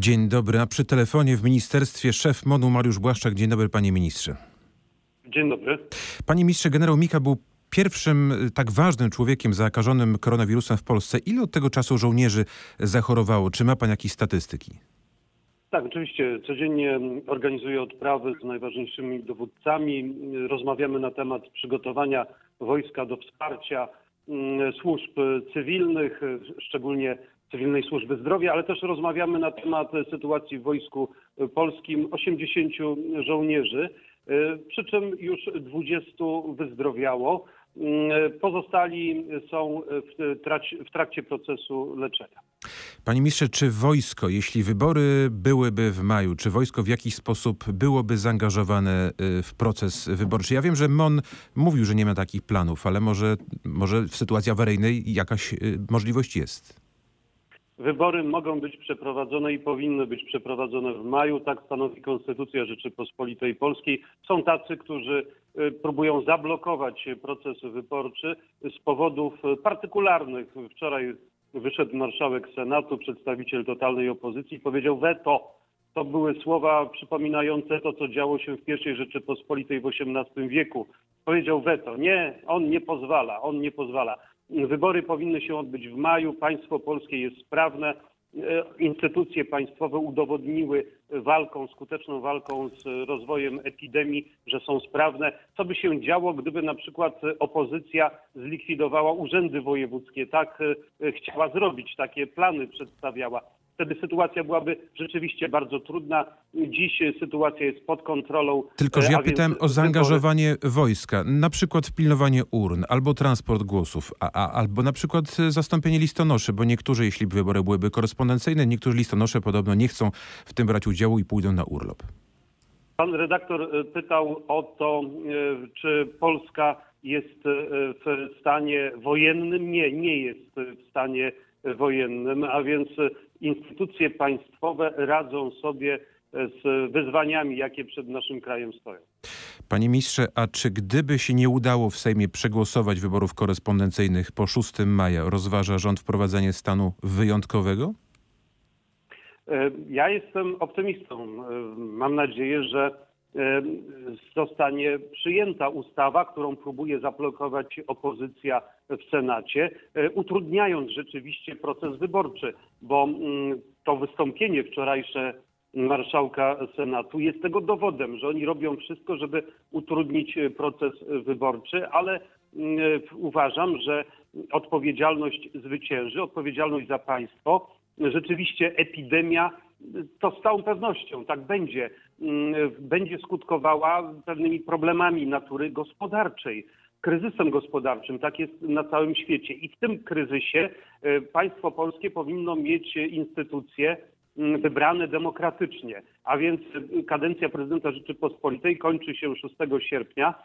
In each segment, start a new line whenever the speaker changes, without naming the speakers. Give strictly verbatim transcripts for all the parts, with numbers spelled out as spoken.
Dzień dobry, a przy telefonie w ministerstwie szef MON-u Mariusz Błaszczak. Dzień dobry, panie ministrze.
Dzień dobry.
Panie ministrze, generał Mika był pierwszym tak ważnym człowiekiem zakażonym koronawirusem w Polsce. Ile od tego czasu żołnierzy zachorowało? Czy ma pan jakieś statystyki?
Tak, oczywiście. Codziennie organizuję odprawy z najważniejszymi dowódcami. Rozmawiamy na temat przygotowania wojska do wsparcia służb cywilnych, szczególnie cywilnej służby zdrowia, ale też rozmawiamy na temat sytuacji w Wojsku Polskim. osiemdziesięciu żołnierzy, przy czym już dwudziestu wyzdrowiało. Pozostali są w trakcie, w trakcie procesu leczenia.
Panie ministrze, czy wojsko, jeśli wybory byłyby w maju, czy wojsko w jakiś sposób byłoby zaangażowane w proces wyborczy? Ja wiem, że MON mówił, że nie ma takich planów, ale może, może w sytuacji awaryjnej jakaś możliwość jest?
Wybory mogą być przeprowadzone i powinny być przeprowadzone w maju. Tak stanowi Konstytucja Rzeczypospolitej Polskiej. Są tacy, którzy próbują zablokować proces wyborczy z powodów partykularnych. Wczoraj wyszedł marszałek Senatu, przedstawiciel totalnej opozycji, powiedział weto. To były słowa przypominające to, co działo się w pierwszej Rzeczypospolitej w osiemnastym wieku. Powiedział weto. Nie, on nie pozwala, on nie pozwala. Wybory powinny się odbyć w maju. Państwo polskie jest sprawne. Instytucje państwowe udowodniły walką, skuteczną walką z rozwojem epidemii, że są sprawne. Co by się działo, gdyby na przykład opozycja zlikwidowała urzędy wojewódzkie? Tak chciała zrobić, takie plany przedstawiała. Wtedy sytuacja byłaby rzeczywiście bardzo trudna. Dziś sytuacja jest pod kontrolą.
Tylko że ja pytałem o zaangażowanie
wybory...
wojska, na przykład w pilnowanie urn, albo transport głosów, a, a, albo na przykład zastąpienie listonoszy, bo niektórzy, jeśli wybory byłyby korespondencyjne, niektórzy listonosze podobno nie chcą w tym brać udziału i pójdą na urlop.
Pan redaktor pytał o to, czy Polska jest w stanie wojennym. Nie, nie jest w stanie wojennym, a więc instytucje państwowe radzą sobie z wyzwaniami, jakie przed naszym krajem stoją.
Panie ministrze, a czy gdyby się nie udało w Sejmie przegłosować wyborów korespondencyjnych po szóstego maja, rozważa rząd wprowadzenie stanu wyjątkowego?
Ja jestem optymistą. Mam nadzieję, że zostanie przyjęta ustawa, którą próbuje zablokować opozycja w Senacie, utrudniając rzeczywiście proces wyborczy, bo to wystąpienie wczorajsze marszałka Senatu jest tego dowodem, że oni robią wszystko, żeby utrudnić proces wyborczy, ale uważam, że odpowiedzialność zwycięży, odpowiedzialność za państwo. Rzeczywiście epidemia to z całą pewnością tak będzie, będzie skutkowała pewnymi problemami natury gospodarczej, kryzysem gospodarczym. Tak jest na całym świecie. I w tym kryzysie państwo polskie powinno mieć instytucje wybrane demokratycznie. A więc kadencja prezydenta Rzeczypospolitej kończy się szóstego sierpnia.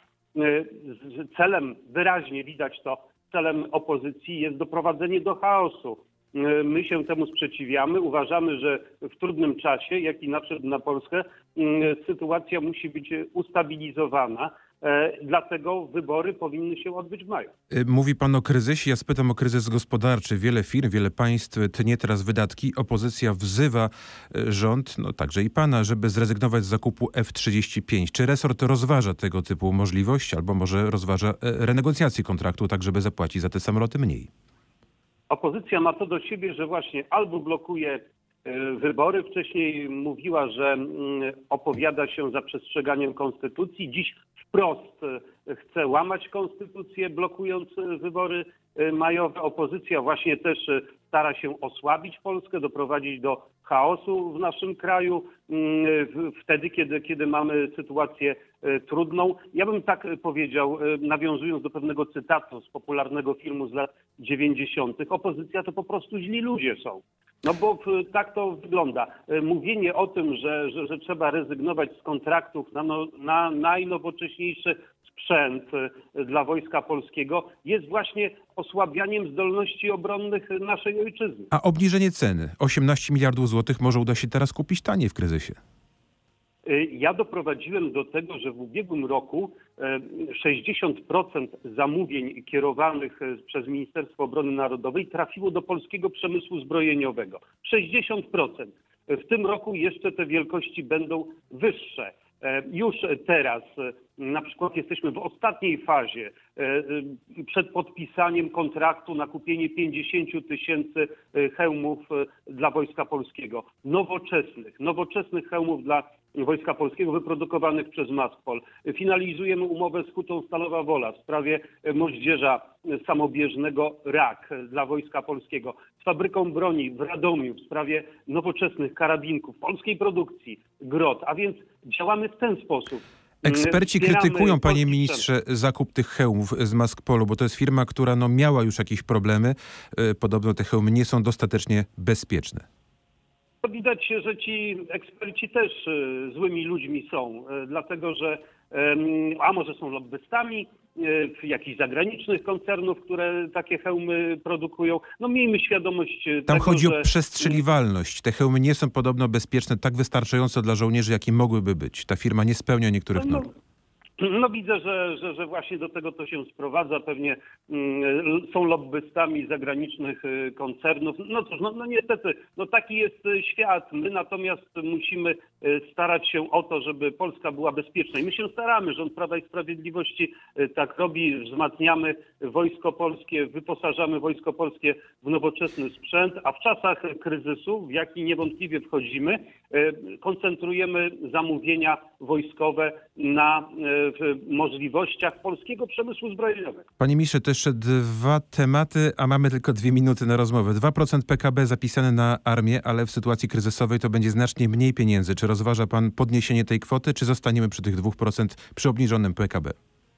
Celem, wyraźnie widać to, celem opozycji jest doprowadzenie do chaosu. My się temu sprzeciwiamy. Uważamy, że w trudnym czasie, jaki nadszedł na Polskę, sytuacja musi być ustabilizowana. Dlatego wybory powinny się odbyć w maju.
Mówi pan o kryzysie. Ja spytam o kryzys gospodarczy. Wiele firm, wiele państw tnie teraz wydatki. Opozycja wzywa rząd, no także i pana, żeby zrezygnować z zakupu F trzydzieści pięć. Czy resort rozważa tego typu możliwość, albo może rozważa renegocjację kontraktu, tak żeby zapłacić za te samoloty mniej?
Opozycja ma to do siebie, że właśnie albo blokuje wybory. Wcześniej mówiła, że opowiada się za przestrzeganiem konstytucji. Dziś wprost chce łamać konstytucję, blokując wybory majowe. Opozycja właśnie też stara się osłabić Polskę, doprowadzić do chaosu w naszym kraju, wtedy, kiedy, kiedy mamy sytuację trudną. Ja bym tak powiedział, nawiązując do pewnego cytatu z popularnego filmu z lat dziewięćdziesiątych. Opozycja to po prostu źli ludzie są. No bo tak to wygląda. Mówienie o tym, że, że, że trzeba rezygnować z kontraktów na, no, na najnowocześniejszy sprzęt dla Wojska Polskiego jest właśnie osłabianiem zdolności obronnych naszej ojczyzny.
A obniżenie ceny? osiemnaście miliardów złotych może uda się teraz kupić taniej w kryzysie.
Ja doprowadziłem do tego, że w ubiegłym roku sześćdziesiąt procent zamówień kierowanych przez Ministerstwo Obrony Narodowej trafiło do polskiego przemysłu zbrojeniowego. sześćdziesiąt procent. W tym roku jeszcze te wielkości będą wyższe. Już teraz na przykład jesteśmy w ostatniej fazie przed podpisaniem kontraktu na kupienie pięćdziesiąt tysięcy hełmów dla Wojska Polskiego. Nowoczesnych, nowoczesnych hełmów dla Wojska Polskiego wyprodukowanych przez Maspol. Finalizujemy umowę z Hutą Stalowa Wola w sprawie moździerza samobieżnego Rak dla Wojska Polskiego. Z fabryką broni w Radomiu w sprawie nowoczesnych karabinków polskiej produkcji Grot. A więc działamy w ten sposób.
Eksperci
Wspieramy
krytykują, panie
polski
ministrze,
sprzęt.
zakup tych hełmów z Maspolu, bo to jest firma, która no, miała już jakieś problemy. Podobno te hełmy nie są dostatecznie bezpieczne.
Widać, że ci eksperci też y, złymi ludźmi są, y, dlatego że y, a może są lobbystami y, jakichś zagranicznych koncernów, które takie hełmy produkują. No miejmy świadomość
Tam
tego,
chodzi
że...
o przestrzeliwalność. Te hełmy nie są podobno bezpieczne tak wystarczająco dla żołnierzy, jakie mogłyby być. Ta firma nie spełnia niektórych
No,
norm.
No widzę, że, że, że właśnie do tego to się sprowadza. Pewnie mm, są lobbystami zagranicznych y, koncernów. No cóż, no, no niestety, no taki jest y, świat. My natomiast musimy y, starać się o to, żeby Polska była bezpieczna. I my się staramy. Rząd Prawa i Sprawiedliwości y, tak robi. Wzmacniamy Wojsko Polskie, wyposażamy Wojsko Polskie w nowoczesny sprzęt, a w czasach kryzysu, w jaki niewątpliwie wchodzimy, y, koncentrujemy zamówienia wojskowe na y, w możliwościach polskiego przemysłu zbrojeniowego.
Panie ministrze, to jeszcze dwa tematy, a mamy tylko dwie minuty na rozmowę. dwa procent P K B zapisane na armię, ale w sytuacji kryzysowej to będzie znacznie mniej pieniędzy. Czy rozważa pan podniesienie tej kwoty, czy zostaniemy przy tych dwóch procentach przy obniżonym P K B?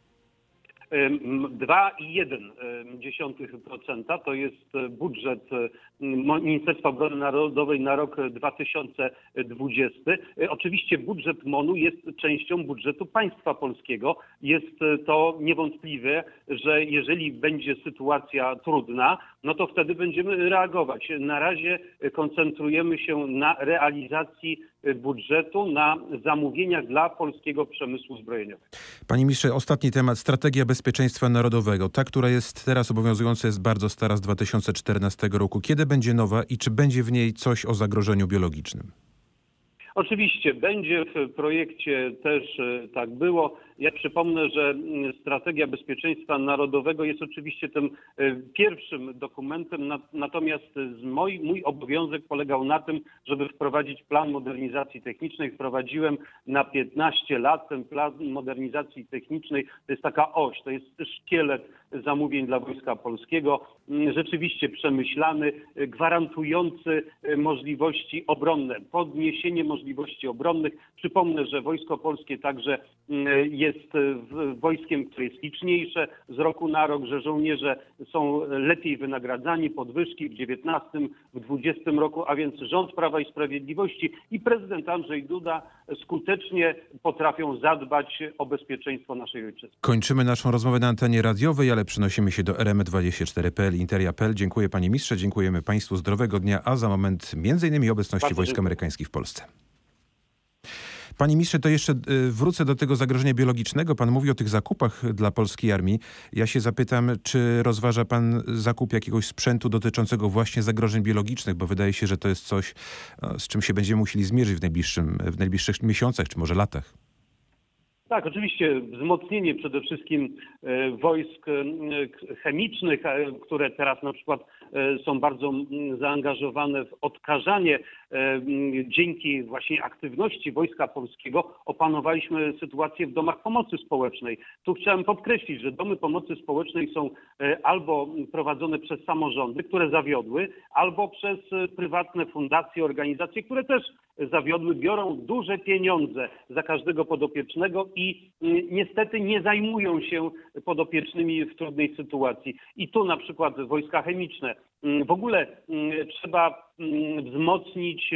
dwa i jeden procent to jest budżet Ministerstwa Obrony Narodowej na rok dwa tysiące dwudziesty. Oczywiście budżet MON-u jest częścią budżetu państwa polskiego. Jest to niewątpliwe, że jeżeli będzie sytuacja trudna, no to wtedy będziemy reagować. Na razie koncentrujemy się na realizacji budżetu, na zamówieniach dla polskiego przemysłu zbrojeniowego.
Panie ministrze, ostatni temat. Strategia bezpieczeństwa narodowego. Ta, która jest teraz obowiązująca, jest bardzo stara, z dwa tysiące czternastego roku. Kiedy będzie nowa i czy będzie w niej coś o zagrożeniu biologicznym?
Oczywiście będzie w projekcie też tak było. Ja przypomnę, że strategia bezpieczeństwa narodowego jest oczywiście tym pierwszym dokumentem, natomiast mój, mój obowiązek polegał na tym, żeby wprowadzić plan modernizacji technicznej. Wprowadziłem na piętnaście lat ten plan modernizacji technicznej. To jest taka oś, to jest szkielet zamówień dla Wojska Polskiego. Rzeczywiście przemyślany, gwarantujący możliwości obronne, podniesienie możliwości obronnych. Przypomnę, że Wojsko Polskie także jest wojskiem, które jest liczniejsze z roku na rok, że żołnierze są lepiej wynagradzani, podwyżki w dziewiętnastym, w dwudziestym roku, a więc rząd Prawa i Sprawiedliwości i prezydent Andrzej Duda skutecznie potrafią zadbać o bezpieczeństwo naszej ojczyzny.
Kończymy naszą rozmowę na antenie radiowej, ale przenosimy się do R M dwadzieścia cztery kropka p l, interia kropka p l. Dziękuję panie ministrze, dziękujemy państwu, zdrowego dnia, a za moment między innymi obecności
Bardzo
wojsk
dziękuję.
amerykańskich w Polsce. Panie ministrze, to jeszcze wrócę do tego zagrożenia biologicznego. Pan mówi o tych zakupach dla polskiej armii. Ja się zapytam, czy rozważa pan zakup jakiegoś sprzętu dotyczącego właśnie zagrożeń biologicznych, bo wydaje się, że to jest coś, z czym się będziemy musieli zmierzyć w najbliższym, w najbliższych miesiącach, czy może latach.
Tak, oczywiście wzmocnienie przede wszystkim wojsk chemicznych, które teraz na przykład są bardzo zaangażowane w odkażanie. Dzięki właśnie aktywności Wojska Polskiego opanowaliśmy sytuację w domach pomocy społecznej. Tu chciałem podkreślić, że domy pomocy społecznej są albo prowadzone przez samorządy, które zawiodły, albo przez prywatne fundacje, organizacje, które też zawiodły, biorą duże pieniądze za każdego podopiecznego i niestety nie zajmują się podopiecznymi w trudnej sytuacji. I tu na przykład wojska chemiczne. W ogóle trzeba wzmocnić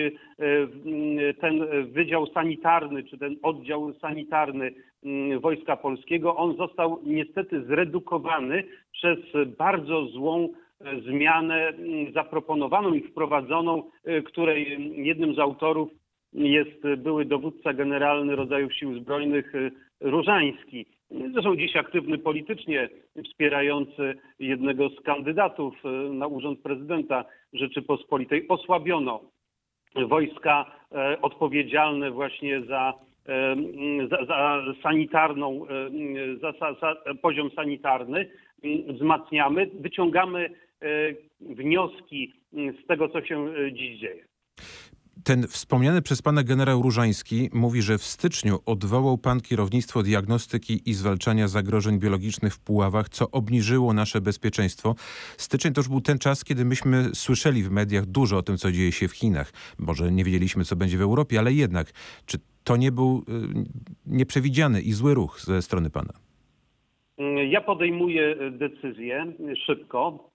ten wydział sanitarny, czy ten oddział sanitarny Wojska Polskiego. On został niestety zredukowany przez bardzo złą zmianę zaproponowaną i wprowadzoną, której jednym z autorów jest były dowódca generalny rodzajów Sił Zbrojnych Różański. Zresztą dziś aktywny politycznie, wspierający jednego z kandydatów na urząd prezydenta Rzeczypospolitej. Osłabiono wojska odpowiedzialne właśnie za, za, za sanitarną, za, za, za poziom sanitarny wzmacniamy, wyciągamy wnioski z tego, co się dziś dzieje.
Ten wspomniany przez pana generał Różański mówi, że w styczniu odwołał pan kierownictwo diagnostyki i zwalczania zagrożeń biologicznych w Puławach, co obniżyło nasze bezpieczeństwo. Styczeń to już był ten czas, kiedy myśmy słyszeli w mediach dużo o tym, co dzieje się w Chinach. Może nie wiedzieliśmy, co będzie w Europie, ale jednak, czy to nie był nieprzewidziany i zły ruch ze strony pana?
Ja podejmuję decyzję szybko.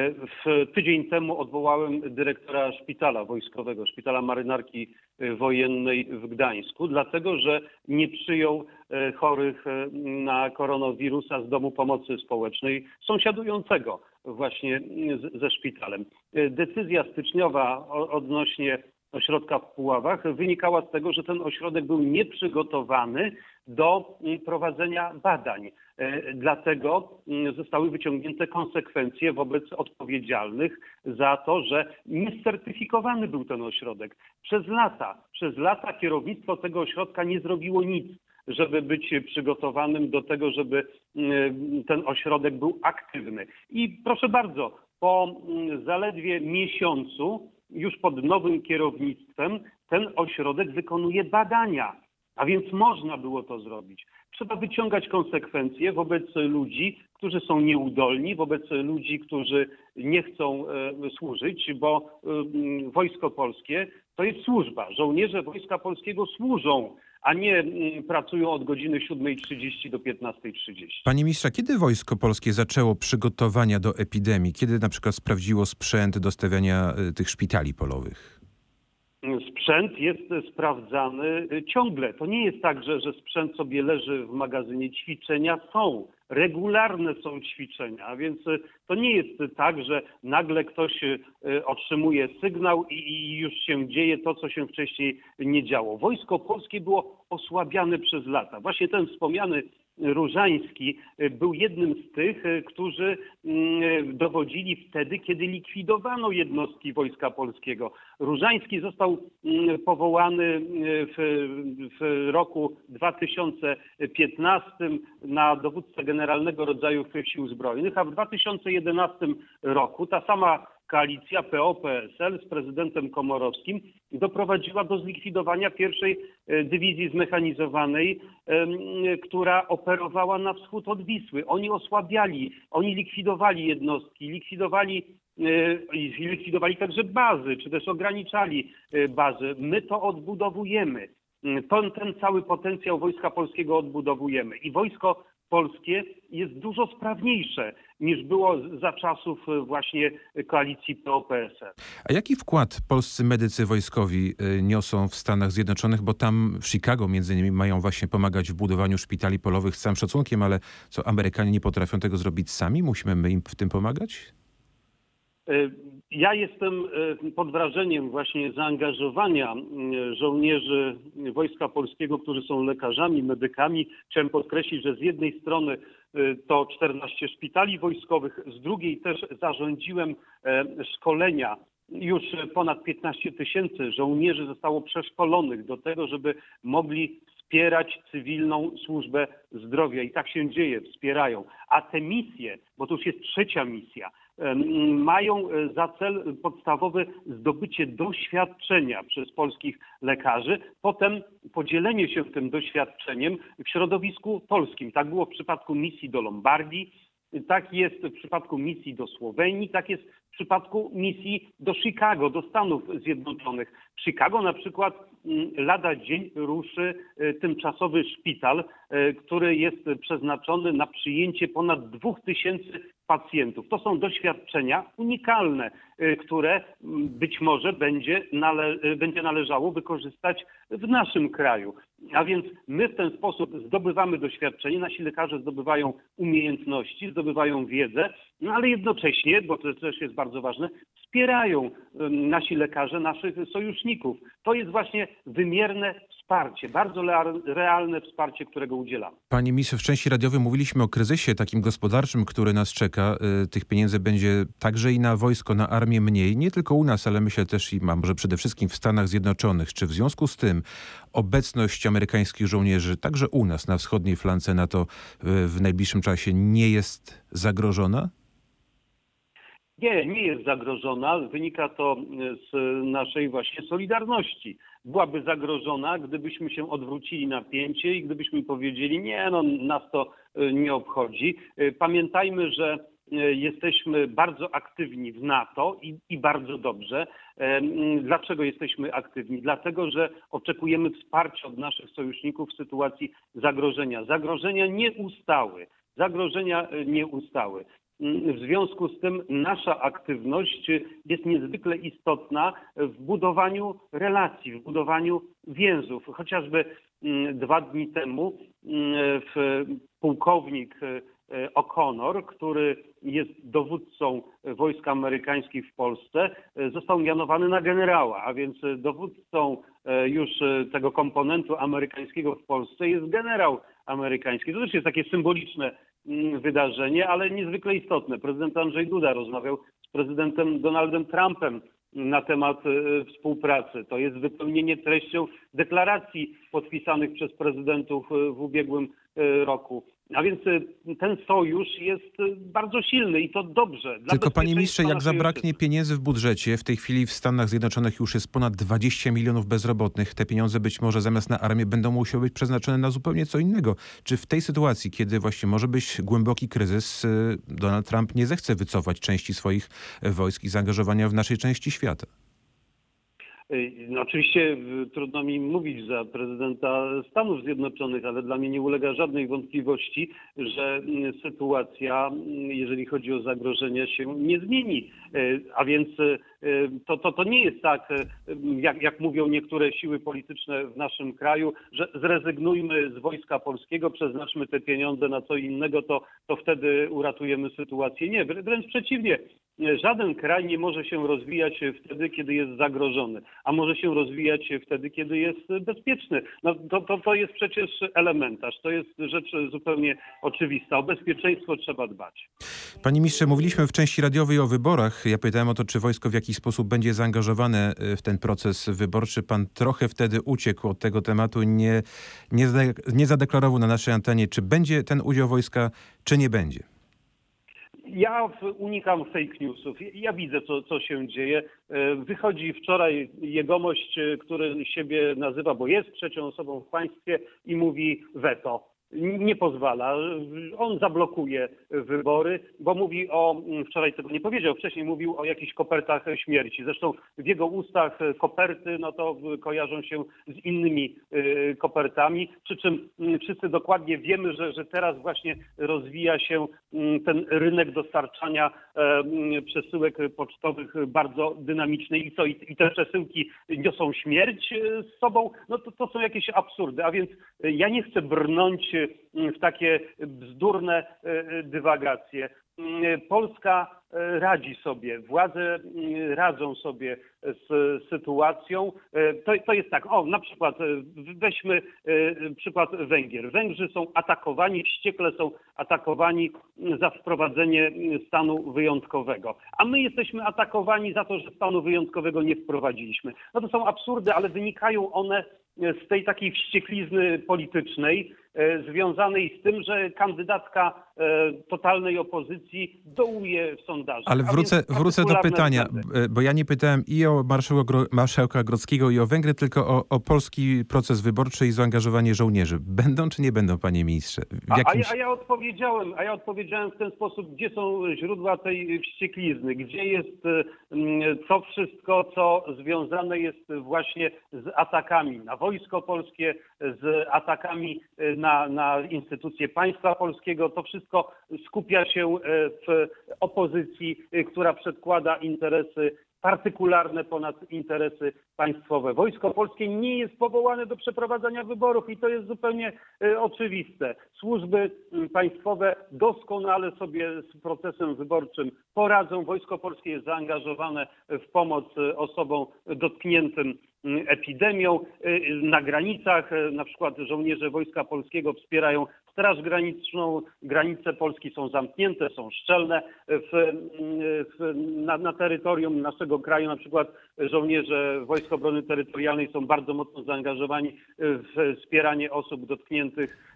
W tydzień temu odwołałem dyrektora szpitala wojskowego, szpitala marynarki wojennej w Gdańsku, dlatego że nie przyjął chorych na koronawirusa z domu pomocy społecznej sąsiadującego właśnie ze szpitalem. Decyzja styczniowa odnośnie ośrodka w Puławach wynikała z tego, że ten ośrodek był nieprzygotowany do prowadzenia badań. Dlatego zostały wyciągnięte konsekwencje wobec odpowiedzialnych za to, że niescertyfikowany był ten ośrodek. Przez lata, przez lata kierownictwo tego ośrodka nie zrobiło nic, żeby być przygotowanym do tego, żeby ten ośrodek był aktywny. I proszę bardzo, po zaledwie miesiącu już pod nowym kierownictwem ten ośrodek wykonuje badania, a więc można było to zrobić. Trzeba wyciągać konsekwencje wobec ludzi, którzy są nieudolni, wobec ludzi, którzy nie chcą e, służyć, bo e, Wojsko Polskie to jest służba. Żołnierze Wojska Polskiego służą, a nie m, pracują od godziny siódmej trzydzieści do piętnastej trzydzieści.
Panie ministrze, kiedy Wojsko Polskie zaczęło przygotowania do epidemii? Kiedy na przykład sprawdziło sprzęt do stawiania y, tych szpitali polowych?
Sprzęt jest sprawdzany ciągle. To nie jest tak, że, że sprzęt sobie leży w magazynie. Ćwiczenia są. Regularne są ćwiczenia, a więc to nie jest tak, że nagle ktoś otrzymuje sygnał i, i już się dzieje to, co się wcześniej nie działo. Wojsko Polskie było osłabiane przez lata. Właśnie ten wspomniany Różański był jednym z tych, którzy dowodzili wtedy, kiedy likwidowano jednostki Wojska Polskiego. Różański został powołany w, w roku dwa tysiące piętnastym na dowódcę generalnego rodzajów Sił Zbrojnych, a w dwa tysiące jedenastym roku ta sama koalicja P O P S L z prezydentem Komorowskim doprowadziła do zlikwidowania pierwszej dywizji zmechanizowanej, która operowała na wschód od Wisły. Oni osłabiali, oni likwidowali jednostki, likwidowali, likwidowali także bazy, czy też ograniczali bazy. My to odbudowujemy. Ten, ten cały potencjał Wojska Polskiego odbudowujemy. I Wojsko Polskie jest dużo sprawniejsze niż było za czasów właśnie koalicji P O P S L.
A jaki wkład polscy medycy wojskowi niosą w Stanach Zjednoczonych, bo tam w Chicago między innymi mają właśnie pomagać w budowaniu szpitali polowych, z całym szacunkiem, ale co, Amerykanie nie potrafią tego zrobić sami? Musimy my im w tym pomagać?
Ja jestem pod wrażeniem właśnie zaangażowania żołnierzy Wojska Polskiego, którzy są lekarzami, medykami. Chciałem podkreślić, że z jednej strony to czternaście szpitali wojskowych, z drugiej też zarządziłem szkolenia. Już ponad piętnaście tysięcy żołnierzy zostało przeszkolonych do tego, żeby mogli wspierać cywilną służbę zdrowia. I tak się dzieje, wspierają. A te misje, bo to już jest trzecia misja, mają za cel podstawowy zdobycie doświadczenia przez polskich lekarzy, potem podzielenie się tym doświadczeniem w środowisku polskim. Tak było w przypadku misji do Lombardii, tak jest w przypadku misji do Słowenii, tak jest w przypadku misji do Chicago, do Stanów Zjednoczonych. W Chicago na przykład lada dzień ruszy tymczasowy szpital, który jest przeznaczony na przyjęcie ponad dwóch tysięcy pacjentów. To są doświadczenia unikalne, które być może będzie, nale- będzie należało wykorzystać w naszym kraju. A więc my w ten sposób zdobywamy doświadczenie, nasi lekarze zdobywają umiejętności, zdobywają wiedzę, no ale jednocześnie, bo to też jest bardzo ważne, wspierają nasi lekarze naszych sojuszników. To jest właśnie wymierne wsparcie, bardzo realne wsparcie, którego udzielamy.
Panie ministrze, w części radiowej mówiliśmy o kryzysie takim gospodarczym, który nas czeka. Tych pieniędzy będzie także i na wojsko, na armię mniej. Nie tylko u nas, ale myślę też i może przede wszystkim w Stanach Zjednoczonych. Czy w związku z tym obecność amerykańskich żołnierzy także u nas na wschodniej flance NATO w najbliższym czasie nie jest zagrożona?
Nie, nie jest zagrożona. Wynika to z naszej właśnie solidarności. Byłaby zagrożona, gdybyśmy się odwrócili na pięcie i gdybyśmy powiedzieli, nie, no nas to nie obchodzi. Pamiętajmy, że jesteśmy bardzo aktywni w NATO i, i bardzo dobrze. Dlaczego jesteśmy aktywni? Dlatego, że oczekujemy wsparcia od naszych sojuszników w sytuacji zagrożenia. Zagrożenia nie ustały. Zagrożenia nie ustały. W związku z tym nasza aktywność jest niezwykle istotna w budowaniu relacji, w budowaniu więzów. Chociażby dwa dni temu pułkownik O'Connor, który jest dowódcą wojsk amerykańskich w Polsce, został mianowany na generała, a więc dowódcą już tego komponentu amerykańskiego w Polsce jest generał amerykański. To też jest takie symboliczne wydarzenie, ale niezwykle istotne. Prezydent Andrzej Duda rozmawiał z prezydentem Donaldem Trumpem na temat współpracy. To jest wypełnienie treścią deklaracji podpisanych przez prezydentów w ubiegłym roku. A więc ten sojusz jest bardzo silny i to dobrze. Dla
Tylko panie ministrze, jak
naszej
zabraknie
ojczyzny.
pieniędzy w budżecie, w tej chwili w Stanach Zjednoczonych już jest ponad dwadzieścia milionów bezrobotnych, te pieniądze być może zamiast na armię będą musiały być przeznaczone na zupełnie co innego. Czy w tej sytuacji, kiedy właśnie może być głęboki kryzys, Donald Trump nie zechce wycofać części swoich wojsk i zaangażowania w naszej części świata?
No oczywiście trudno mi mówić za prezydenta Stanów Zjednoczonych, ale dla mnie nie ulega żadnej wątpliwości, że sytuacja, jeżeli chodzi o zagrożenia, się nie zmieni. A więc to, to, to nie jest tak, jak, jak mówią niektóre siły polityczne w naszym kraju, że zrezygnujmy z Wojska Polskiego, przeznaczmy te pieniądze na co innego, to, to wtedy uratujemy sytuację. Nie, wręcz przeciwnie. Żaden kraj nie może się rozwijać wtedy, kiedy jest zagrożony, a może się rozwijać wtedy, kiedy jest bezpieczny. No to, to, to jest przecież elementarz, to jest rzecz zupełnie oczywista. O bezpieczeństwo trzeba dbać.
Panie ministrze, mówiliśmy w części radiowej o wyborach. Ja pytałem o to, czy wojsko w jakiś sposób będzie zaangażowane w ten proces wyborczy. Pan trochę wtedy uciekł od tego tematu, nie, nie, nie zadeklarował na naszej antenie, czy będzie ten udział wojska, czy nie będzie.
Ja unikam fake newsów. Ja widzę, co, co się dzieje. Wychodzi wczoraj jegomość, który siebie nazywa, bo jest trzecią osobą w państwie i mówi weto. Nie pozwala. On zablokuje wybory, bo mówi o, wczoraj tego nie powiedział, wcześniej mówił o jakichś kopertach śmierci. Zresztą w jego ustach koperty, no to kojarzą się z innymi kopertami, przy czym wszyscy dokładnie wiemy, że, że teraz właśnie rozwija się ten rynek dostarczania przesyłek pocztowych bardzo dynamiczny i co, i te przesyłki niosą śmierć z sobą, no to, to są jakieś absurdy, a więc ja nie chcę brnąć w takie bzdurne dywagacje. Polska radzi sobie, władze radzą sobie z sytuacją. To, to jest tak, o na przykład weźmy przykład Węgier. Węgrzy są atakowani, wściekle są atakowani za wprowadzenie stanu wyjątkowego. A my jesteśmy atakowani za to, że stanu wyjątkowego nie wprowadziliśmy. No to są absurdy, ale wynikają one z tej takiej wścieklizny politycznej, związanej z tym, że kandydatka totalnej opozycji dołuje w sondażach.
Ale wrócę, wrócę do pytania,
względy.
bo ja nie pytałem i o marszałka, marszałka Grodzkiego, i o Węgry, tylko o, o polski proces wyborczy i zaangażowanie żołnierzy. Będą czy nie będą, panie ministrze? W jakimś...
a, a, ja odpowiedziałem, a ja odpowiedziałem w ten sposób, gdzie są źródła tej wścieklizny, gdzie jest to wszystko, co związane jest właśnie z atakami na wojsko polskie, z atakami na, na instytucje państwa polskiego. To wszystko skupia się w opozycji, która przedkłada interesy partykularne ponad interesy państwowe. Wojsko Polskie nie jest powołane do przeprowadzania wyborów i to jest zupełnie e, oczywiste. Służby państwowe doskonale sobie z procesem wyborczym poradzą. Wojsko Polskie jest zaangażowane w pomoc osobom dotkniętym epidemią. Na granicach na przykład żołnierze Wojska Polskiego wspierają Straż Graniczną, granice Polski są zamknięte, są szczelne. W, w, na, na terytorium naszego kraju na przykład żołnierze Wojsk Obrony Terytorialnej są bardzo mocno zaangażowani w wspieranie osób dotkniętych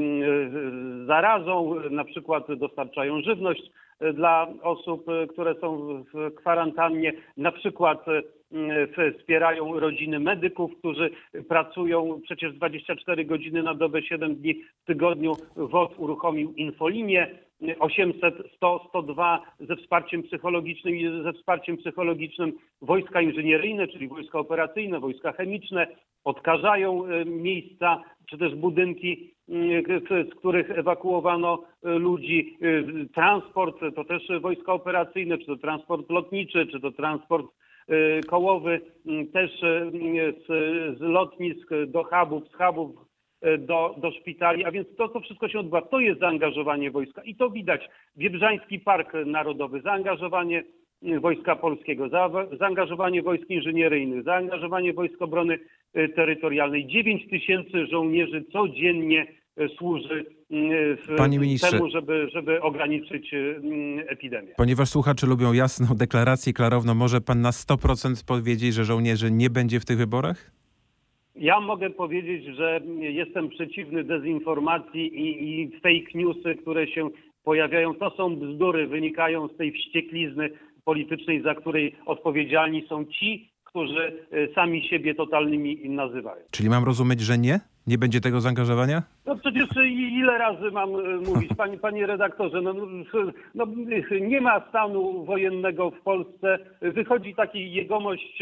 zarazą, na przykład dostarczają żywność dla osób, które są w kwarantannie, na przykład wspierają rodziny medyków, którzy pracują przecież dwadzieścia cztery godziny na dobę, siedem dni w tygodniu. W O T uruchomił infolinię osiemset sto sto dwa ze wsparciem psychologicznym i ze wsparciem psychologicznym wojska inżynieryjne, czyli wojska operacyjne, wojska chemiczne, odkażają miejsca czy też budynki, z których ewakuowano ludzi. Transport to też wojska operacyjne, czy to transport lotniczy, czy to transport kołowy, też z, z lotnisk do hubów, z hubów do, do szpitali, a więc to, to wszystko się odbywa. To jest zaangażowanie wojska i to widać. Wiebrzański Park Narodowy, zaangażowanie Wojska Polskiego, za, zaangażowanie wojsk inżynieryjnych, zaangażowanie Wojsk Obrony Terytorialnej. dziewięć tysięcy żołnierzy codziennie służy w
Panie ministrze,
temu, żeby, żeby ograniczyć epidemię.
Ponieważ słuchacze lubią jasną deklarację klarowną, może pan na sto procent powiedzieć, że żołnierzy nie będzie w tych wyborach?
Ja mogę powiedzieć, że jestem przeciwny dezinformacji i, i fake newsy, które się pojawiają. To są bzdury, wynikają z tej wścieklizny politycznej, za której odpowiedzialni są ci, którzy sami siebie totalnymi nazywają.
Czyli mam rozumieć, że nie? Nie będzie tego zaangażowania?
No przecież ile razy mam mówić, panie, panie redaktorze, no, no, nie ma stanu wojennego w Polsce. Wychodzi taki jegomość,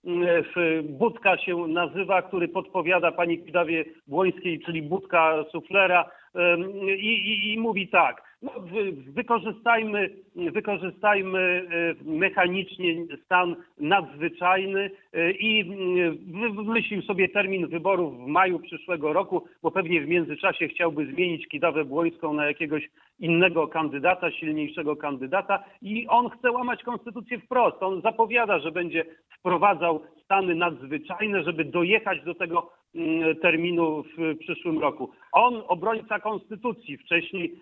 Budka się nazywa, który podpowiada pani Kidawie Błońskiej, czyli Budka Suflera i, i, i mówi tak. No, wykorzystajmy, wykorzystajmy mechanicznie stan nadzwyczajny i wymyślił sobie termin wyborów w maju przyszłego roku, bo pewnie w międzyczasie chciałby zmienić Kidawę Błońską na jakiegoś innego kandydata, silniejszego kandydata i on chce łamać konstytucję wprost. On zapowiada, że będzie wprowadzał stany nadzwyczajne, żeby dojechać do tego terminu w przyszłym roku. On, obrońca konstytucji, wcześniej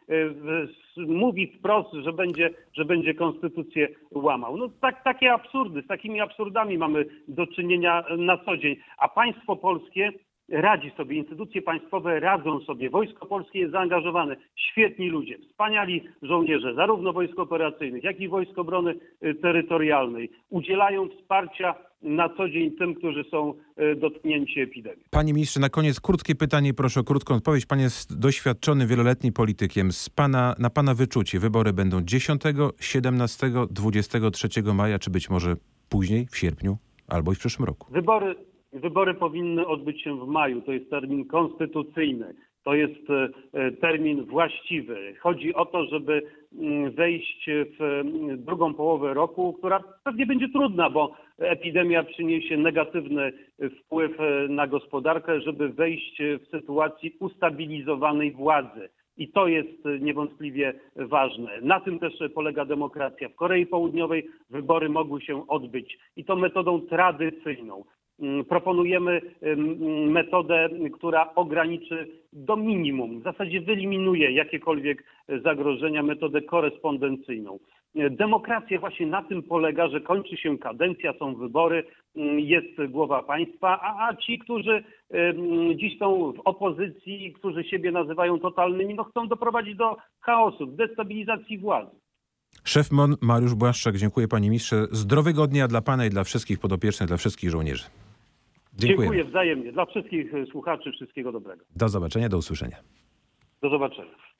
mówi wprost, że będzie, że będzie konstytucję łamał. No tak, takie absurdy, z takimi absurdami mamy do czynienia na co dzień. A państwo polskie radzi sobie, instytucje państwowe radzą sobie. Wojsko Polskie jest zaangażowane. Świetni ludzie, wspaniali żołnierze, zarówno wojsk operacyjnych, jak i Wojsk Obrony Terytorialnej. Udzielają wsparcia na co dzień tym, którzy są dotknięci epidemią.
Panie ministrze, na koniec krótkie pytanie, proszę o krótką odpowiedź. Pan jest doświadczony, wieloletnim politykiem. Z pana, na pana wyczucie wybory będą dziesiątego, siedemnastego, dwudziestego trzeciego maja, czy być może później, w sierpniu albo i w przyszłym roku?
Wybory, wybory powinny odbyć się w maju. To jest termin konstytucyjny. To jest termin właściwy. Chodzi o to, żeby wejść w drugą połowę roku, która pewnie będzie trudna, bo epidemia przyniesie negatywny wpływ na gospodarkę, żeby wejść w sytuacji ustabilizowanej władzy. I to jest niewątpliwie ważne. Na tym też polega demokracja. W Korei Południowej wybory mogły się odbyć i to metodą tradycyjną. Proponujemy metodę, która ograniczy do minimum, w zasadzie wyeliminuje jakiekolwiek zagrożenia, metodę korespondencyjną. Demokracja właśnie na tym polega, że kończy się kadencja, są wybory, jest głowa państwa, a, a ci, którzy dziś są w opozycji, którzy siebie nazywają totalnymi, no chcą doprowadzić do chaosu, destabilizacji władzy.
Szef M O N Mariusz Błaszczak, dziękuję panie ministrze. Zdrowego dnia dla pana i dla wszystkich podopiecznych, dla wszystkich żołnierzy. Dziękuję.
Dziękuję wzajemnie. Dla wszystkich słuchaczy wszystkiego dobrego.
Do zobaczenia, do usłyszenia.
Do zobaczenia.